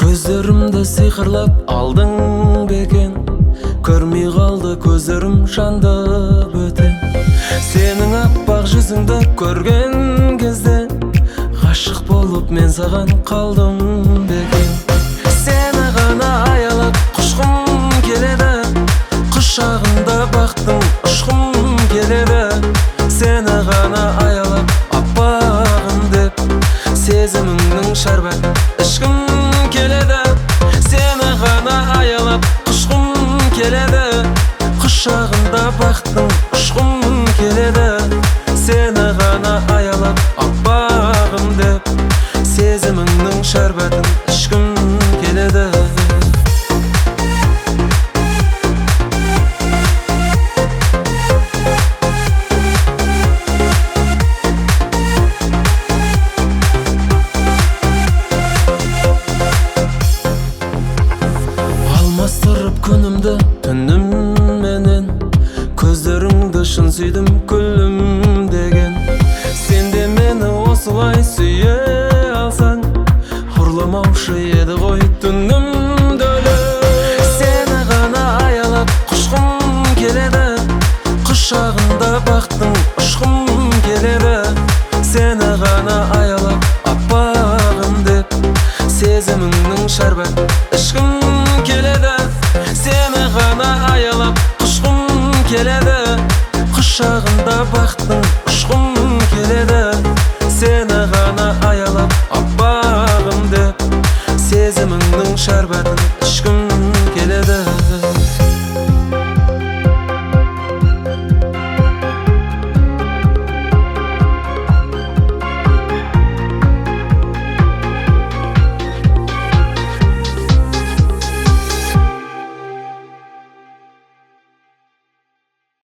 Көздерімді сиқырлап алдың бекен, көрмей қалды көздерім жанды бөтен. Сенің аппақ жүзіңді көрген кезде ғашық болып мен саған қалдым бекен. Сені ғана аялап құшқым келеді, құшағында бақтың ұшқым келеді. Сені ғана аялап аппағым деп, сезіміңнің шәрбәтін ішкім келеді. Сені ғана аялап құшқым келеді, құшағында бақтың ұшқым келеді. Сені ғана аялап аппағым деп, сезіміңнің шәрбәтін ішкім келеді. Алмастырып күнімді түнімменен, көздеріңді шын сүйдім күлім деген. Сен де мені осылай сүйе алсаң, ұрламаушы еді ғой түнім дөйлі. Сені ғана аялап құшқым келеді, құшағында бақтың ұшқым келеді. Сені ғана аялап аппағым деп, сезіміңнің шәрбәтін ішкім келеді. Сені ғана аялап құшқым келеді, құшағында бақтың ұшқым келеді. Сені ғана аялап аппағым деп, сезіміңнің шәрбәтін